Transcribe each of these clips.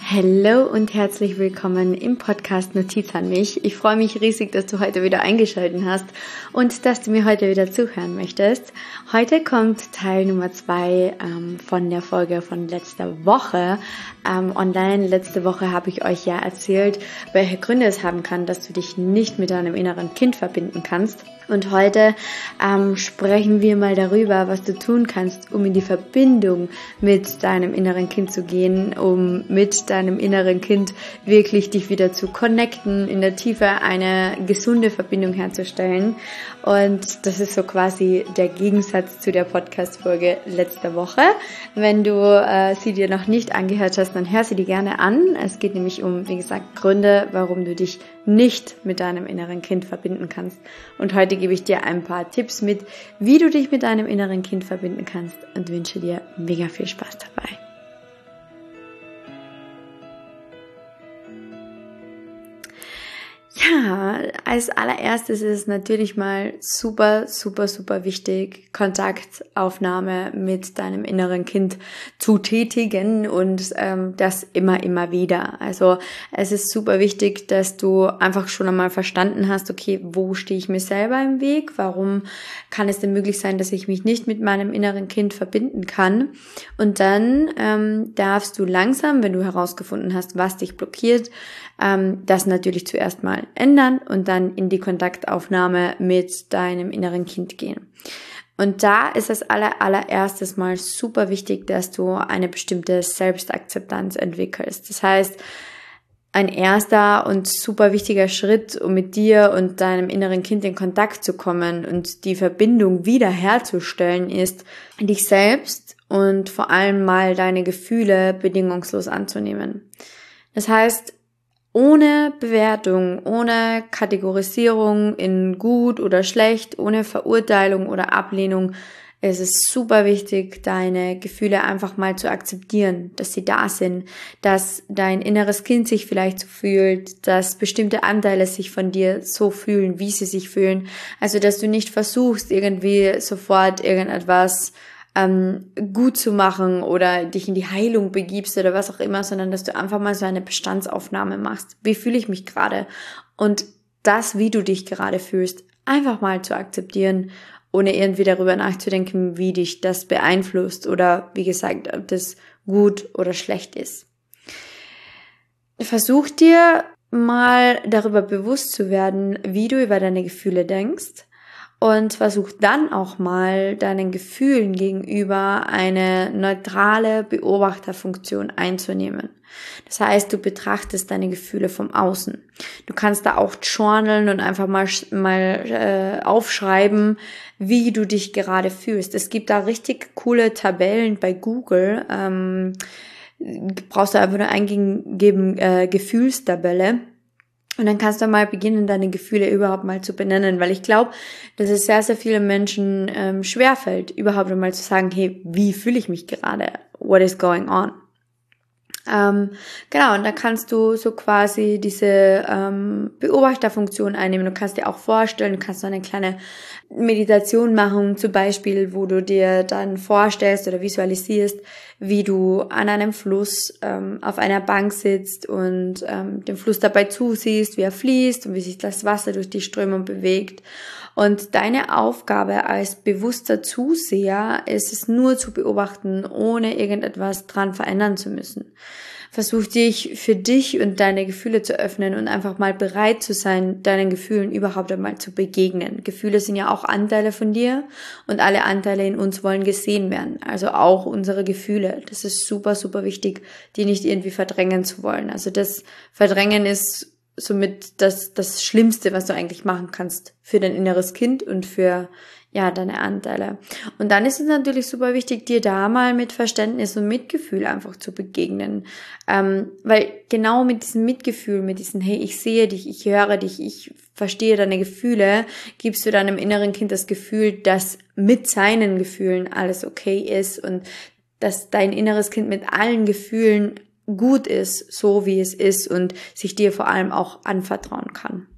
Hallo und herzlich willkommen im Podcast Notiz an mich. Ich freue mich riesig, dass du heute wieder eingeschaltet hast und dass du mir heute wieder zuhören möchtest. Heute kommt Teil Nummer 2 von der Folge von letzter Woche online. Letzte Woche habe ich euch ja erzählt, welche Gründe es haben kann, dass du dich nicht mit deinem inneren Kind verbinden kannst. Und heute sprechen wir mal darüber, was du tun kannst, um in die Verbindung mit deinem inneren Kind zu gehen, um mit deinem inneren Kind wirklich dich wieder zu connecten, in der Tiefe eine gesunde Verbindung herzustellen. Und das ist so quasi der Gegensatz zu der Podcast-Folge letzter Woche. Wenn du sie dir noch nicht angehört hast, dann hör sie dir gerne an. Es geht nämlich um, wie gesagt, Gründe, warum du dich nicht mit deinem inneren Kind verbinden kannst. Und heute gebe ich dir ein paar Tipps mit, wie du dich mit deinem inneren Kind verbinden kannst und wünsche dir mega viel Spaß dabei. Ja, als allererstes ist es natürlich mal super wichtig, Kontaktaufnahme mit deinem inneren Kind zu tätigen und das immer wieder. Also es ist super wichtig, dass du einfach schon einmal verstanden hast, okay, wo stehe ich mir selber im Weg? Warum kann es denn möglich sein, dass ich mich nicht mit meinem inneren Kind verbinden kann? Und dann darfst du langsam, wenn du herausgefunden hast, was dich blockiert, das natürlich zuerst mal ändern und dann in die Kontaktaufnahme mit deinem inneren Kind gehen. Und da ist es allererstes mal super wichtig, dass du eine bestimmte Selbstakzeptanz entwickelst. Das heißt, ein erster und super wichtiger Schritt, um mit dir und deinem inneren Kind in Kontakt zu kommen und die Verbindung wiederherzustellen, ist, dich selbst und vor allem mal deine Gefühle bedingungslos anzunehmen. Das heißt, ohne Bewertung, ohne Kategorisierung in gut oder schlecht, ohne Verurteilung oder Ablehnung, ist es super wichtig, deine Gefühle einfach mal zu akzeptieren, dass sie da sind, dass dein inneres Kind sich vielleicht so fühlt, dass bestimmte Anteile sich von dir so fühlen, wie sie sich fühlen. Also, dass du nicht versuchst, irgendwie sofort irgendetwas gut zu machen oder dich in die Heilung begibst oder was auch immer, sondern dass du einfach mal so eine Bestandsaufnahme machst. Wie fühle ich mich gerade? Und das, wie du dich gerade fühlst, einfach mal zu akzeptieren, ohne irgendwie darüber nachzudenken, wie dich das beeinflusst oder, wie gesagt, ob das gut oder schlecht ist. Versuch dir mal darüber bewusst zu werden, wie du über deine Gefühle denkst. Und versuch dann auch mal deinen Gefühlen gegenüber eine neutrale Beobachterfunktion einzunehmen. Das heißt, du betrachtest deine Gefühle vom Außen. Du kannst da auch journalen und einfach mal aufschreiben, wie du dich gerade fühlst. Es gibt da richtig coole Tabellen bei Google. Brauchst du einfach nur eingeben, Gefühlstabelle. Und dann kannst du mal beginnen, deine Gefühle überhaupt mal zu benennen, weil ich glaube, dass es sehr vielen Menschen schwerfällt, überhaupt einmal zu sagen, hey, wie fühle ich mich gerade? What is going on? Genau, und da kannst du so quasi diese Beobachterfunktion einnehmen. Du kannst dir auch vorstellen, du kannst so eine kleine Meditation machen, zum Beispiel, wo du dir dann vorstellst oder visualisierst, wie du an einem Fluss auf einer Bank sitzt und dem Fluss dabei zusiehst, wie er fließt und wie sich das Wasser durch die Strömung bewegt. Und deine Aufgabe als bewusster Zuseher ist es nur zu beobachten, ohne irgendetwas dran verändern zu müssen. Versuch dich für dich und deine Gefühle zu öffnen und einfach mal bereit zu sein, deinen Gefühlen überhaupt einmal zu begegnen. Gefühle sind ja auch Anteile von dir und alle Anteile in uns wollen gesehen werden. Also auch unsere Gefühle. Das ist super wichtig, die nicht irgendwie verdrängen zu wollen. Also das Verdrängen ist somit das Schlimmste, was du eigentlich machen kannst für dein inneres Kind und für deine Anteile. Und dann ist es natürlich super wichtig, dir da mal mit Verständnis und Mitgefühl einfach zu begegnen. Weil genau mit diesem Mitgefühl, mit diesem, hey, ich sehe dich, ich höre dich, ich verstehe deine Gefühle, gibst du deinem inneren Kind das Gefühl, dass mit seinen Gefühlen alles okay ist und dass dein inneres Kind mit allen Gefühlen gut ist, so wie es ist und sich dir vor allem auch anvertrauen kann.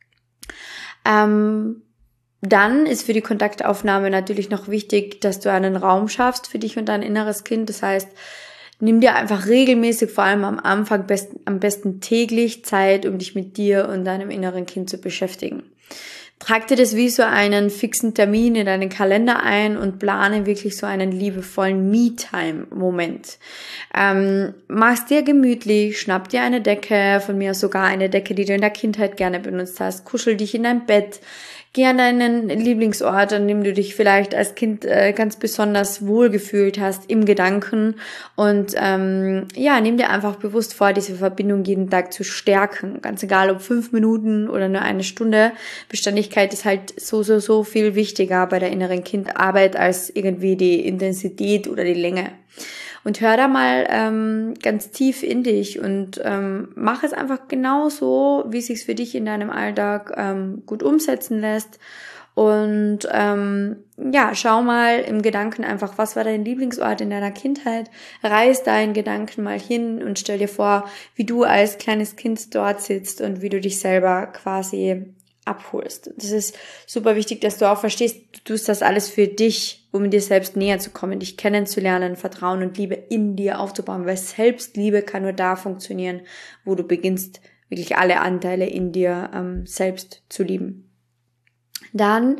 Dann ist für die Kontaktaufnahme natürlich noch wichtig, dass du einen Raum schaffst für dich und dein inneres Kind. Das heißt, Nimm dir einfach regelmäßig, vor allem am Anfang, am besten täglich Zeit, um dich mit dir und deinem inneren Kind zu beschäftigen. Trag dir das wie so einen fixen Termin in deinen Kalender ein und plane wirklich so einen liebevollen Me-Time-Moment. Mach's dir gemütlich, schnapp dir eine Decke, von mir sogar eine Decke, die du in der Kindheit gerne benutzt hast, kuschel dich in dein Bett, geh an deinen Lieblingsort, an dem du dich vielleicht als Kind ganz besonders wohl gefühlt hast, im Gedanken und nimm dir einfach bewusst vor, diese Verbindung jeden Tag zu stärken. Ganz egal, ob 5 Minuten oder nur eine Stunde. Beständigkeit ist halt so viel wichtiger bei der inneren Kindarbeit als irgendwie die Intensität oder die Länge. Und hör da mal ganz tief in dich und mach es einfach genauso, wie es sich für dich in deinem Alltag gut umsetzen lässt. Und schau mal im Gedanken einfach, was war dein Lieblingsort in deiner Kindheit? Reiß deinen Gedanken mal hin und stell dir vor, wie du als kleines Kind dort sitzt und wie du dich selber quasi abholst. Das ist super wichtig, dass du auch verstehst, du tust das alles für dich, um dir selbst näher zu kommen, dich kennenzulernen, Vertrauen und Liebe in dir aufzubauen, weil Selbstliebe kann nur da funktionieren, wo du beginnst, wirklich alle Anteile in dir selbst zu lieben. Dann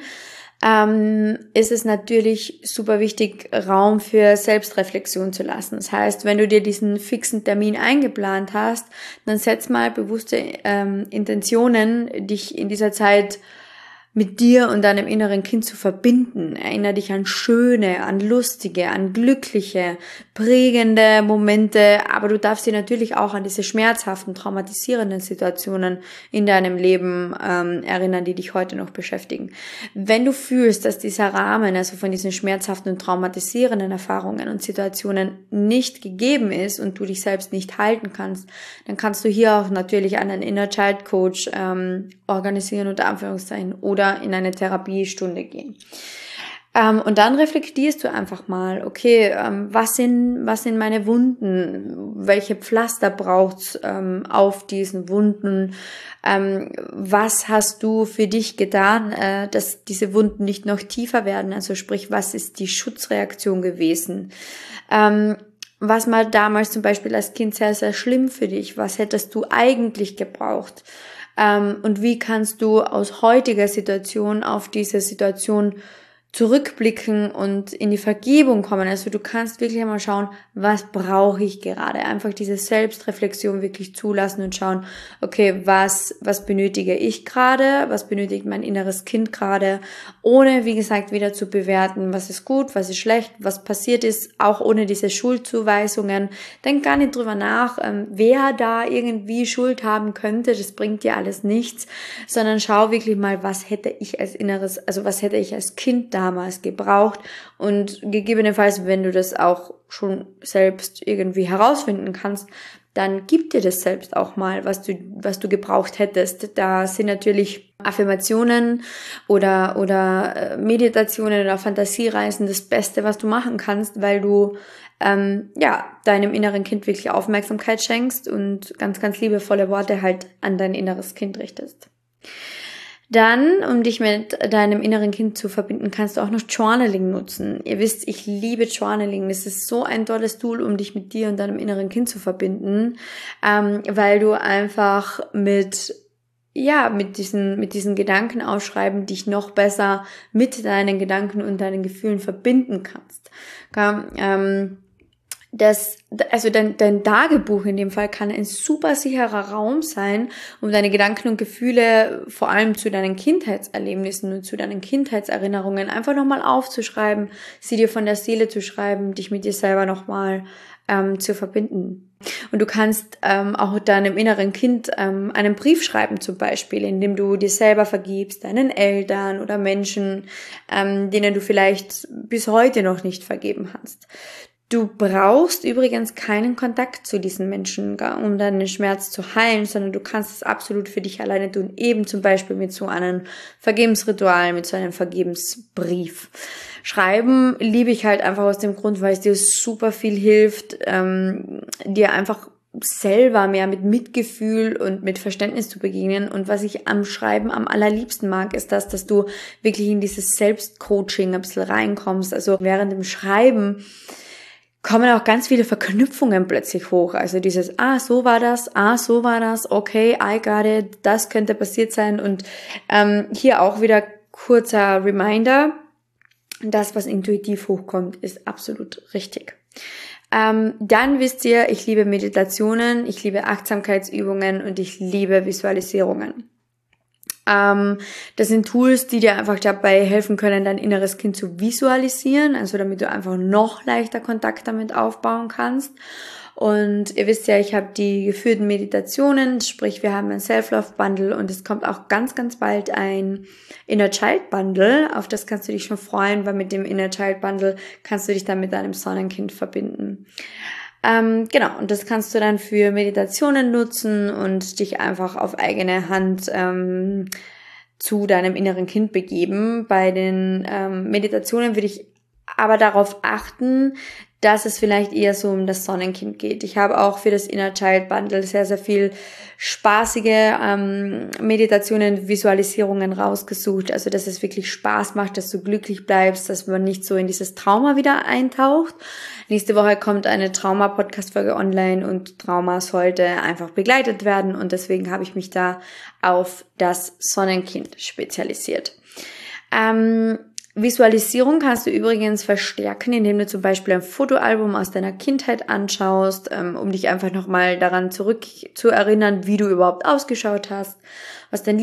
ist es natürlich super wichtig, Raum für Selbstreflexion zu lassen. Das heißt, wenn du dir diesen fixen Termin eingeplant hast, dann setz mal bewusste Intentionen, dich in dieser Zeit mit dir und deinem inneren Kind zu verbinden. Erinnere dich an schöne, an lustige, an glückliche, prägende Momente, aber du darfst dich natürlich auch an diese schmerzhaften, traumatisierenden Situationen in deinem Leben erinnern, die dich heute noch beschäftigen. Wenn du fühlst, dass dieser Rahmen, also von diesen schmerzhaften und traumatisierenden Erfahrungen und Situationen nicht gegeben ist und du dich selbst nicht halten kannst, dann kannst du hier auch natürlich einen Inner Child Coach organisieren, unter Anführungszeichen, oder in eine Therapiestunde gehen. Und dann reflektierst du einfach mal, okay, was sind meine Wunden? Welche Pflaster braucht's auf diesen Wunden? Was hast du für dich getan, dass diese Wunden nicht noch tiefer werden? Also sprich, was ist die Schutzreaktion gewesen? Was war damals zum Beispiel als Kind sehr, sehr schlimm für dich? Was hättest du eigentlich gebraucht? Und wie kannst du aus heutiger Situation auf diese Situation zurückblicken und in die Vergebung kommen. Also du kannst wirklich einmal schauen, was brauche ich gerade? Einfach diese Selbstreflexion wirklich zulassen und schauen, okay, was benötige ich gerade? Was benötigt mein inneres Kind gerade? Ohne, wie gesagt, wieder zu bewerten, was ist gut, was ist schlecht, was passiert ist, auch ohne diese Schuldzuweisungen. Denk gar nicht drüber nach, wer da irgendwie Schuld haben könnte. Das bringt dir alles nichts, sondern schau wirklich mal, was hätte ich als was hätte ich als Kind damals gebraucht und gegebenenfalls, wenn du das auch schon selbst irgendwie herausfinden kannst, dann gib dir das selbst auch mal, was du gebraucht hättest. Da sind natürlich Affirmationen oder Meditationen oder Fantasiereisen das Beste, was du machen kannst, weil du deinem inneren Kind wirklich Aufmerksamkeit schenkst und ganz, ganz liebevolle Worte halt an dein inneres Kind richtest. Dann, um dich mit deinem inneren Kind zu verbinden, kannst du auch noch Journaling nutzen. Ihr wisst, ich liebe Journaling. Das ist so ein tolles Tool, um dich mit dir und deinem inneren Kind zu verbinden, weil du einfach mit diesen Gedanken aufschreiben, dich noch besser mit deinen Gedanken und deinen Gefühlen verbinden kannst. Dein Tagebuch in dem Fall kann ein super sicherer Raum sein, um deine Gedanken und Gefühle vor allem zu deinen Kindheitserlebnissen und zu deinen Kindheitserinnerungen einfach nochmal aufzuschreiben, sie dir von der Seele zu schreiben, dich mit dir selber nochmal zu verbinden. Und du kannst auch deinem inneren Kind einen Brief schreiben zum Beispiel, indem du dir selber vergibst, deinen Eltern oder Menschen, denen du vielleicht bis heute noch nicht vergeben hast. Du brauchst übrigens keinen Kontakt zu diesen Menschen, um deinen Schmerz zu heilen, sondern du kannst es absolut für dich alleine tun, eben zum Beispiel mit so einem Vergebensritual, mit so einem Vergebensbrief. Schreiben liebe ich halt einfach aus dem Grund, weil es dir super viel hilft, dir einfach selber mehr mit Mitgefühl und mit Verständnis zu begegnen. Und was ich am Schreiben am allerliebsten mag, ist dass du wirklich in dieses Selbstcoaching ein bisschen reinkommst. Also während dem Schreiben kommen auch ganz viele Verknüpfungen plötzlich hoch. Also dieses, so war das, okay, I got it, das könnte passiert sein. Und hier auch wieder kurzer Reminder, das, was intuitiv hochkommt, ist absolut richtig. Dann wisst ihr, ich liebe Meditationen, ich liebe Achtsamkeitsübungen und ich liebe Visualisierungen. Das sind Tools, die dir einfach dabei helfen können, dein inneres Kind zu visualisieren, also damit du einfach noch leichter Kontakt damit aufbauen kannst. Und ihr wisst ja, ich habe die geführten Meditationen, sprich wir haben ein Self-Love-Bundle und es kommt auch ganz, ganz bald ein Inner Child Bundle. Auf das kannst du dich schon freuen, weil mit dem Inner Child Bundle kannst du dich dann mit deinem Sonnenkind verbinden. Genau, und das kannst du dann für Meditationen nutzen und dich einfach auf eigene Hand zu deinem inneren Kind begeben. Bei den Meditationen würde ich aber darauf achten, dass es vielleicht eher so um das Sonnenkind geht. Ich habe auch für das Inner Child Bundle sehr, sehr viel spaßige Meditationen, Visualisierungen rausgesucht. Also, dass es wirklich Spaß macht, dass du glücklich bleibst, dass man nicht so in dieses Trauma wieder eintaucht. Nächste Woche kommt eine Trauma-Podcast-Folge online und Trauma sollte einfach begleitet werden und deswegen habe ich mich da auf das Sonnenkind spezialisiert. Visualisierung kannst du übrigens verstärken, indem du zum Beispiel ein Fotoalbum aus deiner Kindheit anschaust, um dich einfach nochmal daran zurück zu erinnern, wie du überhaupt ausgeschaut hast, was deine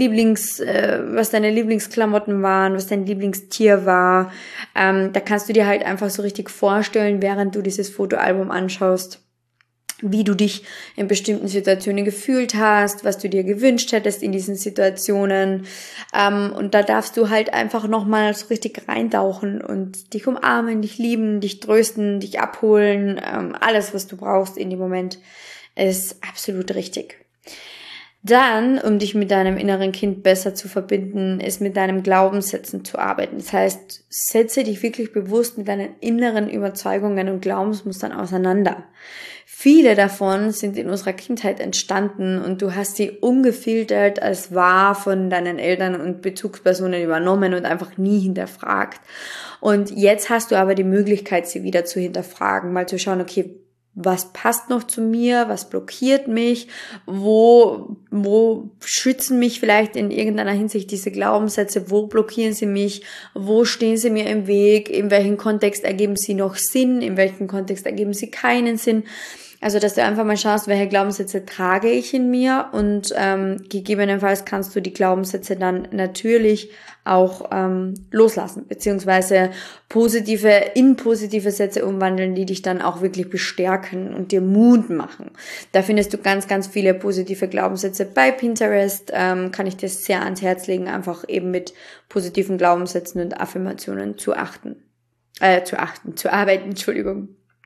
Lieblingsklamotten waren, was dein Lieblingstier war. Da kannst du dir halt einfach so richtig vorstellen, während du dieses Fotoalbum anschaust, wie du dich in bestimmten Situationen gefühlt hast, was du dir gewünscht hättest in diesen Situationen. Und da darfst du halt einfach nochmal so richtig reintauchen und dich umarmen, dich lieben, dich trösten, dich abholen. Alles, was du brauchst in dem Moment, ist absolut richtig. Dann, um dich mit deinem inneren Kind besser zu verbinden, ist mit deinen Glaubenssätzen zu arbeiten. Das heißt, setze dich wirklich bewusst mit deinen inneren Überzeugungen und Glaubensmustern auseinander. Viele davon sind in unserer Kindheit entstanden und du hast sie ungefiltert als wahr von deinen Eltern und Bezugspersonen übernommen und einfach nie hinterfragt. Und jetzt hast du aber die Möglichkeit, sie wieder zu hinterfragen, mal zu schauen, okay, was passt noch zu mir, was blockiert mich, wo schützen mich vielleicht in irgendeiner Hinsicht diese Glaubenssätze, wo blockieren sie mich, wo stehen sie mir im Weg, in welchem Kontext ergeben sie noch Sinn, in welchem Kontext ergeben sie keinen Sinn. Also, dass du einfach mal schaust, welche Glaubenssätze trage ich in mir und gegebenenfalls kannst du die Glaubenssätze dann natürlich auch loslassen, beziehungsweise in positive Sätze umwandeln, die dich dann auch wirklich bestärken und dir Mut machen. Da findest du ganz, ganz viele positive Glaubenssätze bei Pinterest, kann ich dir sehr ans Herz legen, einfach eben mit positiven Glaubenssätzen und Affirmationen zu arbeiten, Entschuldigung.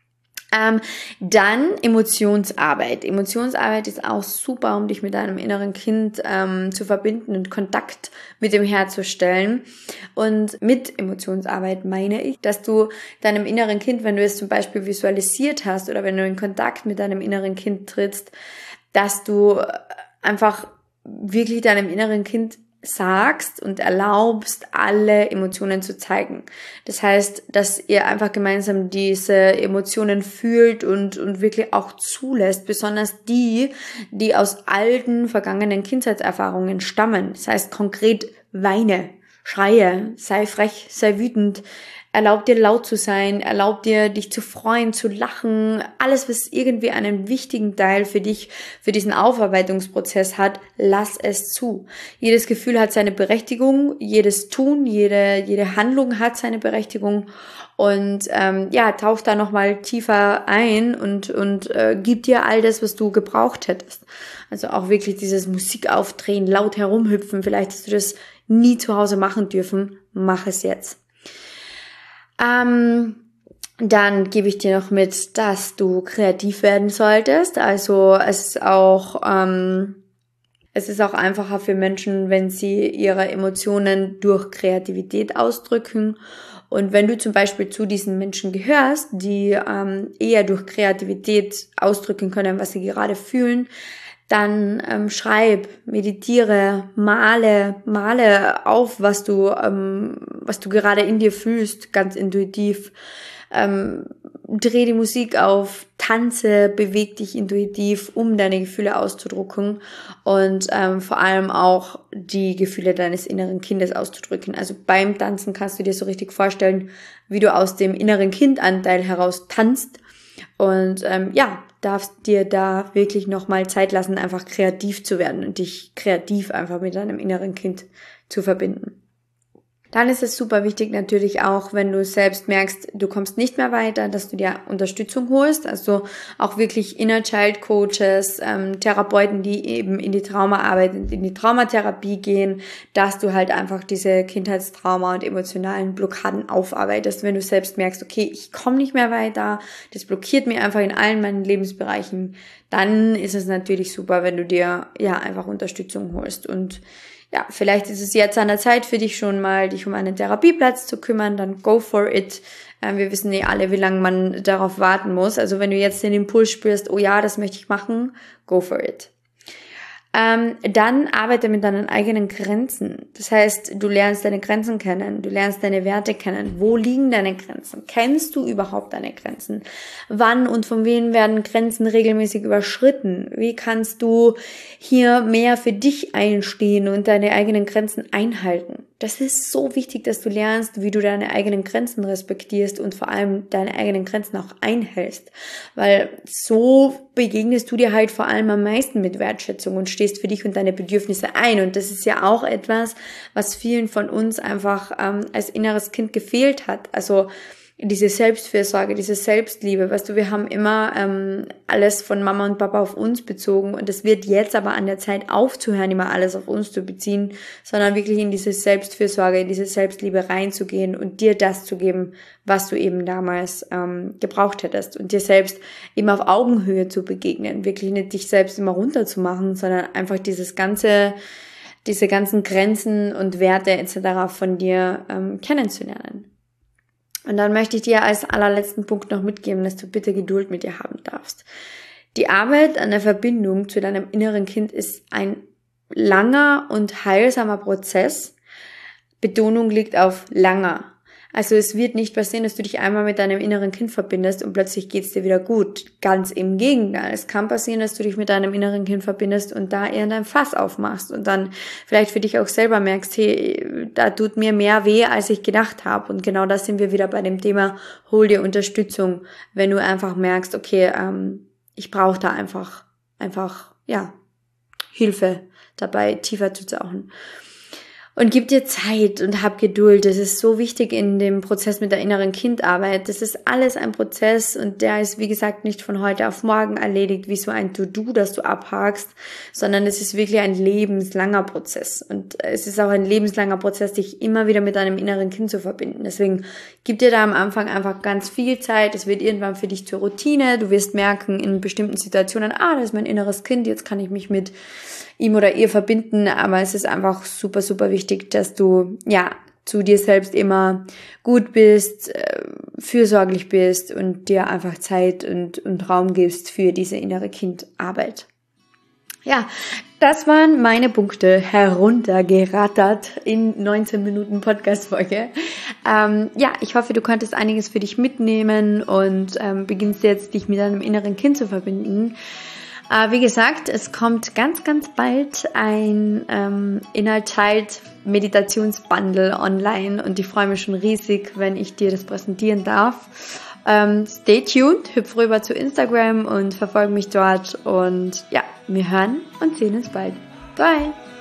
Dann Emotionsarbeit. Emotionsarbeit ist auch super, um dich mit deinem inneren Kind zu verbinden und Kontakt mit dem herzustellen. Und mit Emotionsarbeit meine ich, dass du deinem inneren Kind, wenn du es zum Beispiel visualisiert hast oder wenn du in Kontakt mit deinem inneren Kind trittst, dass du einfach wirklich deinem inneren Kind sagst und erlaubst, alle Emotionen zu zeigen. Das heißt, dass ihr einfach gemeinsam diese Emotionen fühlt und wirklich auch zulässt, besonders die aus alten, vergangenen Kindheitserfahrungen stammen. Das heißt konkret weine, schreie, sei frech, sei wütend, erlaub dir laut zu sein, erlaub dir dich zu freuen, zu lachen, alles, was irgendwie einen wichtigen Teil für dich, für diesen Aufarbeitungsprozess hat, lass es zu. Jedes Gefühl hat seine Berechtigung, jedes Tun, jede Handlung hat seine Berechtigung und tauch da nochmal tiefer ein und gib dir all das, was du gebraucht hättest. Also auch wirklich dieses Musik aufdrehen, laut herumhüpfen, vielleicht hast du das nie zu Hause machen dürfen, mach es jetzt. Dann gebe ich dir noch mit, dass du kreativ werden solltest. Also es ist auch einfacher für Menschen, wenn sie ihre Emotionen durch Kreativität ausdrücken. Und wenn du zum Beispiel zu diesen Menschen gehörst, die eher durch Kreativität ausdrücken können, was sie gerade fühlen, dann schreib, meditiere, male auf, was du gerade in dir fühlst, ganz intuitiv. dreh die Musik auf, tanze, beweg dich intuitiv, um deine Gefühle auszudrücken und vor allem auch die Gefühle deines inneren Kindes auszudrücken. Also beim Tanzen kannst du dir so richtig vorstellen, wie du aus dem inneren Kindanteil heraus tanzt und darfst dir da wirklich nochmal Zeit lassen, einfach kreativ zu werden und dich kreativ einfach mit deinem inneren Kind zu verbinden. Dann ist es super wichtig natürlich auch, wenn du selbst merkst, du kommst nicht mehr weiter, dass du dir Unterstützung holst, also auch wirklich Inner Child Coaches, Therapeuten, die eben in die Traumaarbeit, in die Traumatherapie gehen, dass du halt einfach diese Kindheitstrauma und emotionalen Blockaden aufarbeitest, wenn du selbst merkst, okay, ich komme nicht mehr weiter, das blockiert mir einfach in allen meinen Lebensbereichen, dann ist es natürlich super, wenn du dir einfach Unterstützung holst. Und vielleicht ist es jetzt an der Zeit für dich schon mal, dich um einen Therapieplatz zu kümmern, dann go for it. Wir wissen alle, wie lange man darauf warten muss. Also wenn du jetzt den Impuls spürst, oh ja, das möchte ich machen, go for it. Dann arbeite mit deinen eigenen Grenzen. Das heißt, du lernst deine Grenzen kennen, du lernst deine Werte kennen. Wo liegen deine Grenzen? Kennst du überhaupt deine Grenzen? Wann und von wem werden Grenzen regelmäßig überschritten? Wie kannst du hier mehr für dich einstehen und deine eigenen Grenzen einhalten? Das ist so wichtig, dass du lernst, wie du deine eigenen Grenzen respektierst und vor allem deine eigenen Grenzen auch einhältst. Weil so begegnest du dir halt vor allem am meisten mit Wertschätzung und stehst für dich und deine Bedürfnisse ein. Und das ist ja auch etwas, was vielen von uns einfach als inneres Kind gefehlt hat. Also diese Selbstfürsorge, diese Selbstliebe, weißt du, wir haben immer alles von Mama und Papa auf uns bezogen und es wird jetzt aber an der Zeit aufzuhören, immer alles auf uns zu beziehen, sondern wirklich in diese Selbstfürsorge, in diese Selbstliebe reinzugehen und dir das zu geben, was du eben damals gebraucht hättest und dir selbst eben auf Augenhöhe zu begegnen, wirklich nicht dich selbst immer runterzumachen, sondern einfach diese ganzen Grenzen und Werte etc. von dir kennenzulernen. Und dann möchte ich dir als allerletzten Punkt noch mitgeben, dass du bitte Geduld mit dir haben darfst. Die Arbeit an der Verbindung zu deinem inneren Kind ist ein langer und heilsamer Prozess. Betonung liegt auf langer. Also es wird nicht passieren, dass du dich einmal mit deinem inneren Kind verbindest und plötzlich geht's dir wieder gut. Ganz im Gegenteil. Es kann passieren, dass du dich mit deinem inneren Kind verbindest und da irgendein Fass aufmachst und dann vielleicht für dich auch selber merkst, hey, da tut mir mehr weh, als ich gedacht habe. Und genau das sind wir wieder bei dem Thema, hol dir Unterstützung, wenn du einfach merkst, okay, ich brauche da einfach Hilfe dabei, tiefer zu tauchen. Und gib dir Zeit und hab Geduld. Das ist so wichtig in dem Prozess mit der inneren Kindarbeit. Das ist alles ein Prozess und der ist, wie gesagt, nicht von heute auf morgen erledigt, wie so ein To-Do, das du abhakst, sondern es ist wirklich ein lebenslanger Prozess. Und es ist auch ein lebenslanger Prozess, dich immer wieder mit deinem inneren Kind zu verbinden. Deswegen gib dir da am Anfang einfach ganz viel Zeit. Es wird irgendwann für dich zur Routine. Du wirst merken in bestimmten Situationen, das ist mein inneres Kind, jetzt kann ich mich mit ihm oder ihr verbinden, aber es ist einfach super, super wichtig, dass du zu dir selbst immer gut bist, fürsorglich bist und dir einfach Zeit und Raum gibst für diese innere Kindarbeit. Ja, das waren meine Punkte heruntergerattert in 19 Minuten Podcast-Folge. Ich hoffe, du konntest einiges für dich mitnehmen und beginnst jetzt, dich mit deinem inneren Kind zu verbinden. Wie gesagt, es kommt ganz, ganz bald ein Inner Child Meditationsbundle online und ich freue mich schon riesig, wenn ich dir das präsentieren darf. Stay tuned, hüpf rüber zu Instagram und verfolge mich dort und wir hören und sehen uns bald. Bye!